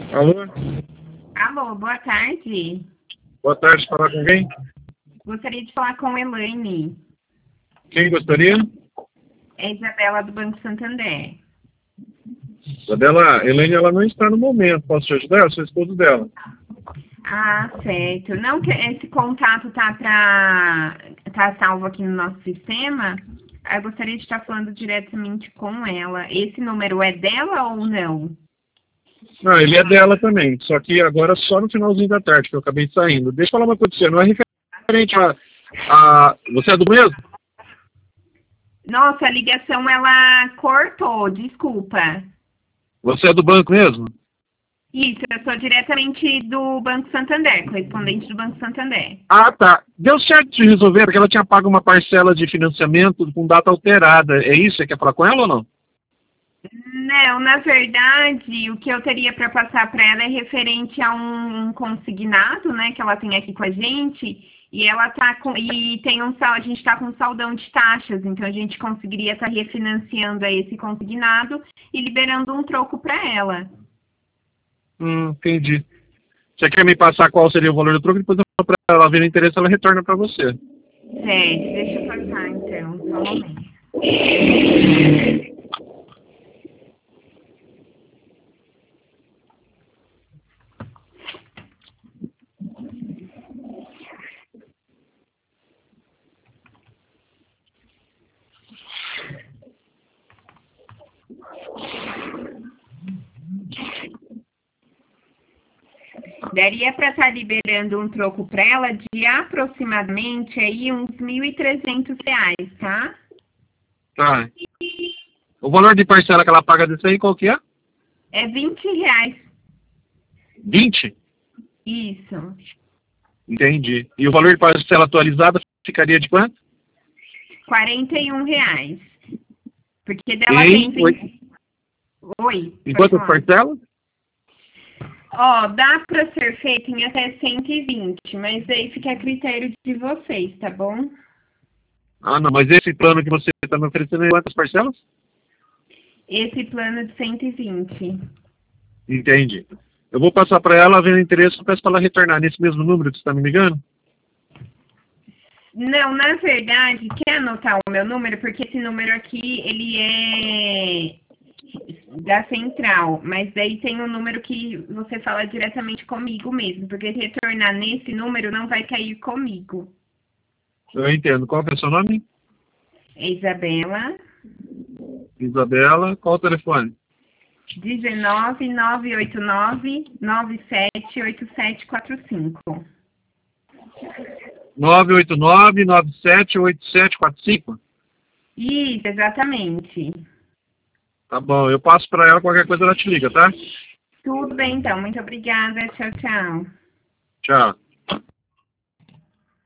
Alô? Alô, boa tarde. Boa tarde, falar com quem? Gostaria de falar com Elaine. Quem gostaria? É Isabela do Banco Santander. Isabela, Helene, ela não está no momento. Posso te ajudar? Eu sou esposo dela. Ah, certo. Não que esse contato tá salvo aqui no nosso sistema. Eu gostaria de estar falando diretamente com ela. Esse número é dela ou não? Não, ele é dela também, só que agora só no finalzinho da tarde, que eu acabei saindo. Deixa eu falar uma coisa pra você, não é referente a... Você é do mesmo? Nossa, a ligação ela cortou, desculpa. Você é do banco mesmo? Isso, eu sou diretamente do Banco Santander, correspondente do Banco Santander. Ah, tá. Deu certo de resolver, porque ela tinha pago uma parcela de financiamento com data alterada. É isso? Você quer falar com ela ou não? Não, na verdade, o que eu teria para passar para ela é referente a um consignado, né, que ela tem aqui com a gente, e ela tá com a gente está com um saldão de taxas, então a gente conseguiria estar refinanciando aí esse consignado e liberando um troco para ela. Entendi. Você quer me passar qual seria o valor do troco? Depois eu falo para ela ver o interesse, ela retorna para você. Certo, deixa eu passar então, só um momento. Daria para estar liberando um troco para ela de aproximadamente aí uns R$ 1.300, tá? Tá. O valor de parcela que ela paga disso aí, qual que é? É R$ 20. 20? Isso. Entendi. E o valor de parcela atualizada ficaria de quanto? R$ 41. Porque dela tem... Oi. Em quantas parcelas? Ó, dá para ser feito em até 120, mas aí fica a critério de vocês, tá bom? Ah, não, mas esse plano que você está me oferecendo é quantas parcelas? Esse plano de 120. Entendi. Eu vou passar para ela, vendo interesse, eu peço para ela retornar nesse mesmo número que você está me ligando? Não, na verdade, quer anotar o meu número? Porque esse número aqui, ele é da central, mas daí tem um número que você fala diretamente comigo mesmo, porque se retornar nesse número não vai cair comigo. Eu entendo. Qual que é o seu nome? É Isabela. Isabela. Qual o telefone? 19 989 978745. 989-978745? Isso, exatamente. Tá bom, eu passo para ela, qualquer coisa ela te liga, tá? Tudo bem, então. Muito obrigada. Tchau, tchau. Tchau.